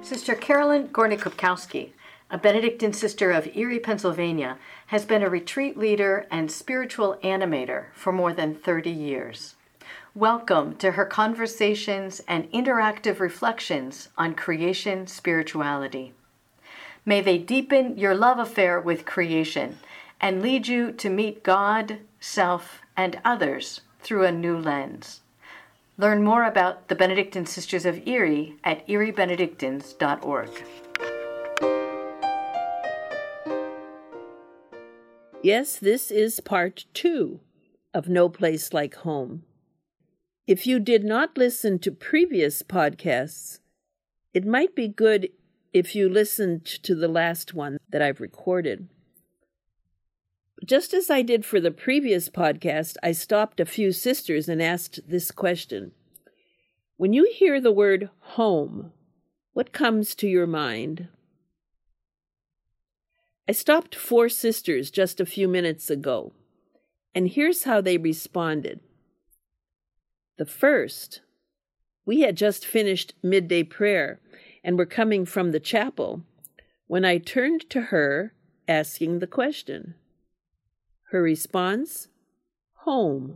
Sister Carolyn Gornick-Kopkowski, a Benedictine sister of Erie, Pennsylvania, has been a retreat leader and spiritual animator for more than 30 years. Welcome to her conversations and interactive reflections on creation spirituality. May they deepen your love affair with creation and lead you to meet God, self, and others through a new lens. Learn more about the Benedictine Sisters of Erie at eriebenedictines.org. Yes, this is part 2 of No Place Like Home. If you did not listen to previous podcasts, it might be good if you listened to the last one that I've recorded. Just as I did for the previous podcast, I stopped a few sisters and asked this question. When you hear the word home, what comes to your mind? I stopped 4 sisters just a few minutes ago, and here's how they responded. The first, we had just finished midday prayer and were coming from the chapel when I turned to her asking the question. Her response, home.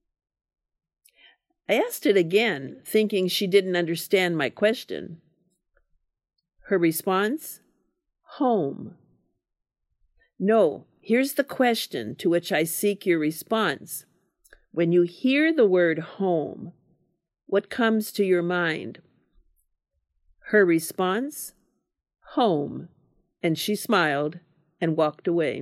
I asked it again, thinking she didn't understand my question. Her response, home. No, here's the question to which I seek your response. When you hear the word home, what comes to your mind? Her response, home, and she smiled and walked away.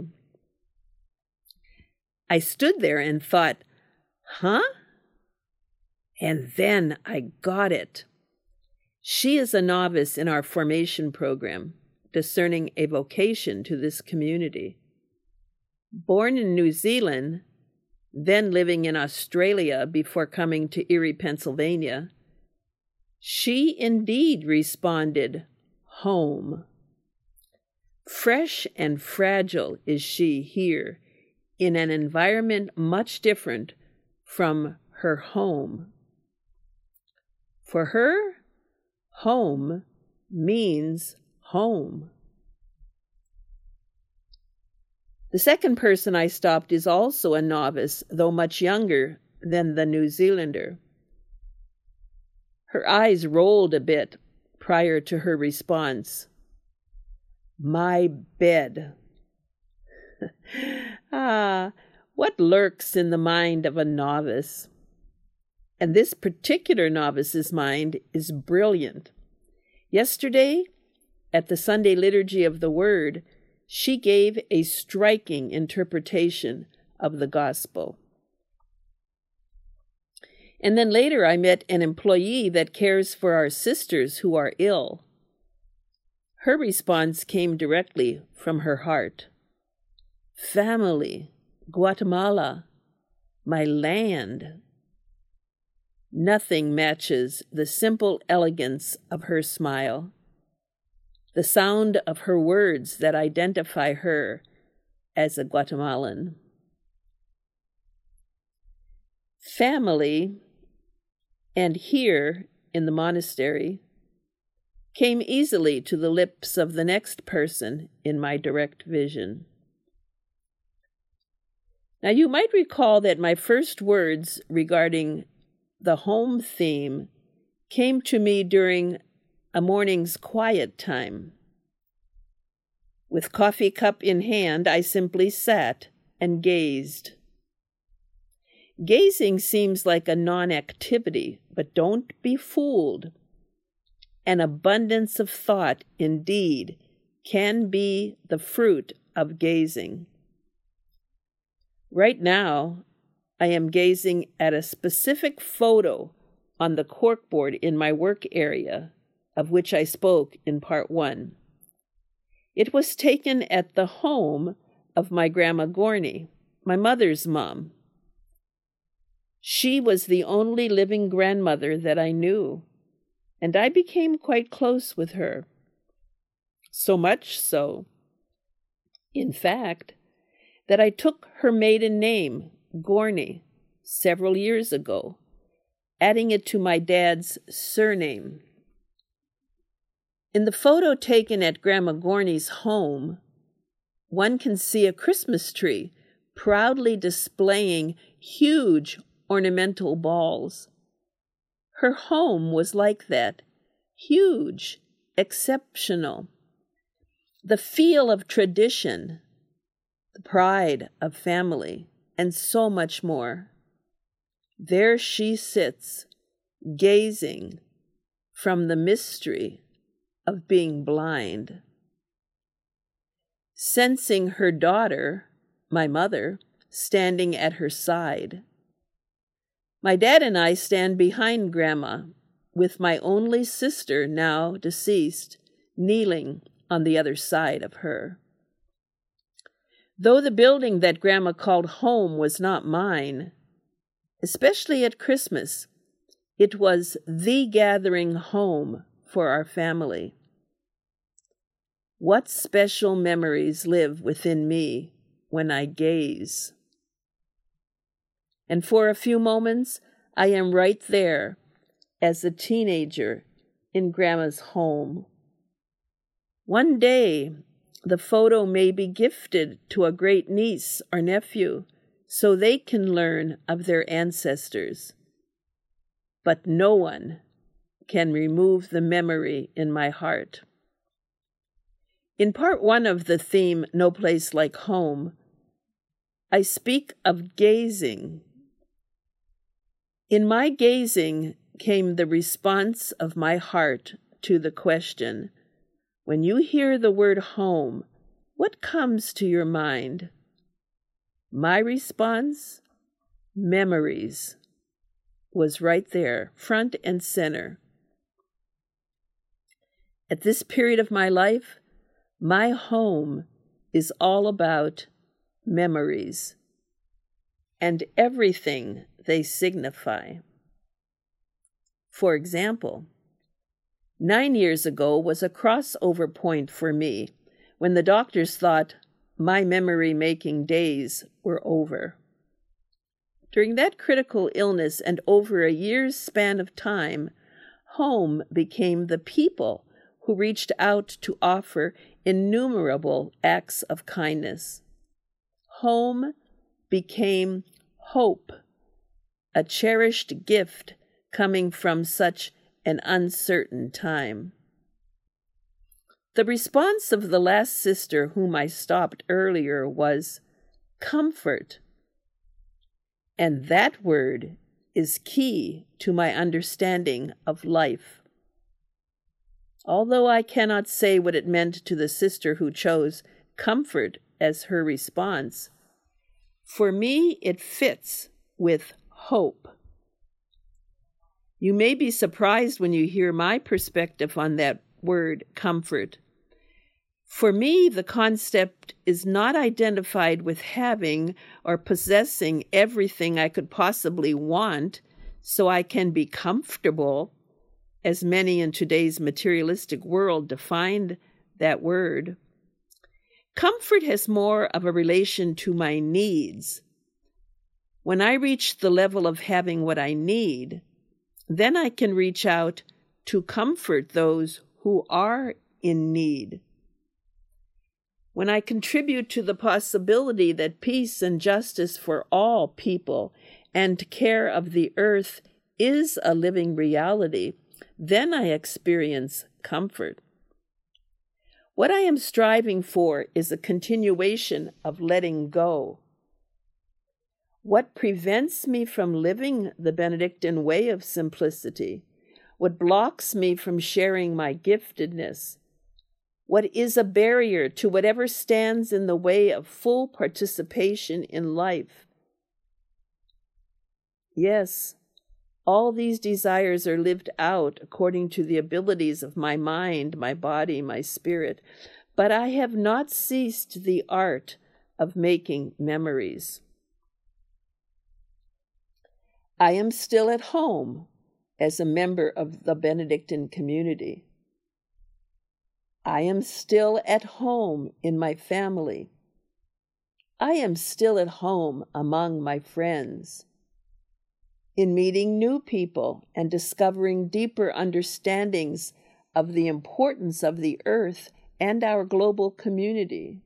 I stood there and thought, huh? And then I got it. She is a novice in our formation program, discerning a vocation to this community. Born in New Zealand, then living in Australia before coming to Erie, Pennsylvania, she indeed responded, home. Fresh and fragile is she here, in an environment much different from her home. For her, home means home. The second person I stopped is also a novice, though much younger than the New Zealander. Her eyes rolled a bit prior to her response. My bed. What lurks in the mind of a novice? And this particular novice's mind is brilliant. Yesterday, at the Sunday Liturgy of the Word, she gave a striking interpretation of the Gospel. And then later I met an employee that cares for our sisters who are ill. Her response came directly from her heart. Family, Guatemala, my land. Nothing matches the simple elegance of her smile, the sound of her words that identify her as a Guatemalan. Family, and here in the monastery, came easily to the lips of the next person in my direct vision. Now, you might recall that my first words regarding the home theme came to me during a morning's quiet time. With coffee cup in hand, I simply sat and gazed. Gazing seems like a non-activity, but don't be fooled. An abundance of thought, indeed, can be the fruit of gazing. Right now, I am gazing at a specific photo on the corkboard in my work area, of which I spoke in part 1. It was taken at the home of my Grandma Gorney, my mother's mom. She was the only living grandmother that I knew, and I became quite close with her. So much so, in fact, that I took her maiden name, Gorney, several years ago, adding it to my dad's surname. In the photo taken at Grandma Gorney's home, one can see a Christmas tree proudly displaying huge ornamental balls. Her home was like that, huge, exceptional. The feel of tradition, the pride of family, and so much more. There she sits, gazing from the mystery of being blind, sensing her daughter, my mother, standing at her side. My dad and I stand behind Grandma, with my only sister, now deceased, kneeling on the other side of her. Though the building that Grandma called home was not mine, especially at Christmas, it was the gathering home for our family. What special memories live within me when I gaze? And for a few moments, I am right there as a teenager in Grandma's home. One day, the photo may be gifted to a great niece or nephew so they can learn of their ancestors. But no one can remove the memory in my heart. In part 1 of the theme, No Place Like Home, I speak of gazing. In my gazing came the response of my heart to the question, when you hear the word home, what comes to your mind? My response, memories, was right there, front and center. At this period of my life, my home is all about memories and everything they signify. For example, 9 years ago was a crossover point for me when the doctors thought my memory-making days were over. During that critical illness and over a year's span of time, home became the people who reached out to offer innumerable acts of kindness. Home became hope, a cherished gift coming from such an uncertain time. The response of the last sister whom I stopped earlier was comfort. And that word is key to my understanding of life. Although I cannot say what it meant to the sister who chose comfort as her response, for me it fits with hope. You may be surprised when you hear my perspective on that word, comfort. For me, the concept is not identified with having or possessing everything I could possibly want so I can be comfortable, as many in today's materialistic world defined that word. Comfort has more of a relation to my needs. When I reach the level of having what I need, then I can reach out to comfort those who are in need. When I contribute to the possibility that peace and justice for all people and care of the earth is a living reality, then I experience comfort. What I am striving for is a continuation of letting go. What prevents me from living the Benedictine way of simplicity? What blocks me from sharing my giftedness? What is a barrier to whatever stands in the way of full participation in life? Yes, all these desires are lived out according to the abilities of my mind, my body, my spirit, but I have not ceased the art of making memories. I am still at home as a member of the Benedictine community. I am still at home in my family. I am still at home among my friends. In meeting new people and discovering deeper understandings of the importance of the earth and our global community.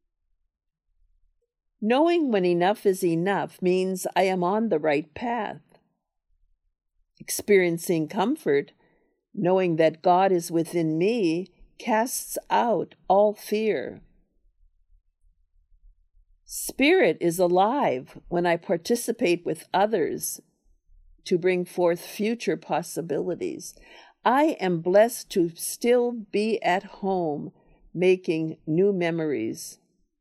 Knowing when enough is enough means I am on the right path. Experiencing comfort, knowing that God is within me, casts out all fear. Spirit is alive when I participate with others to bring forth future possibilities. I am blessed to still be at home, making new memories.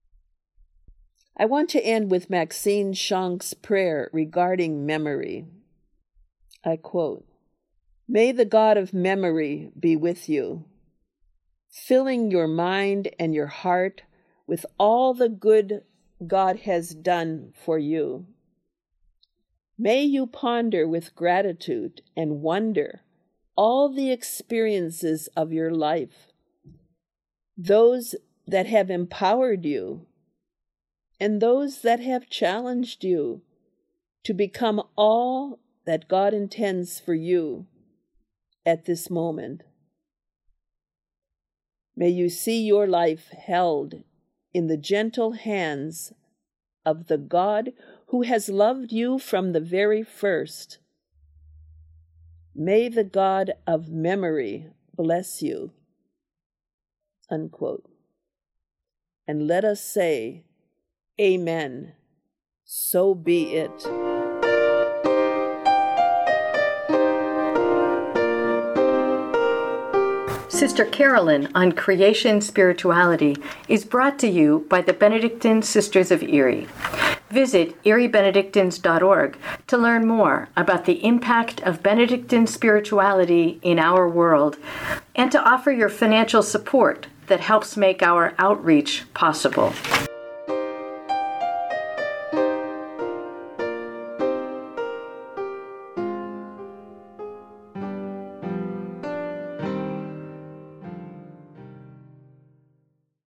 I want to end with Maxine Shank's prayer regarding memory. I quote, "May the God of memory be with you, filling your mind and your heart with all the good God has done for you. May you ponder with gratitude and wonder all the experiences of your life, those that have empowered you, and those that have challenged you to become all that God intends for you at this moment. May you see your life held in the gentle hands of the God who has loved you from the very first. May the God of memory bless you." Unquote. And let us say, Amen. So be it. Sister Carolyn on Creation Spirituality is brought to you by the Benedictine Sisters of Erie. Visit eriebenedictines.org to learn more about the impact of Benedictine spirituality in our world and to offer your financial support that helps make our outreach possible.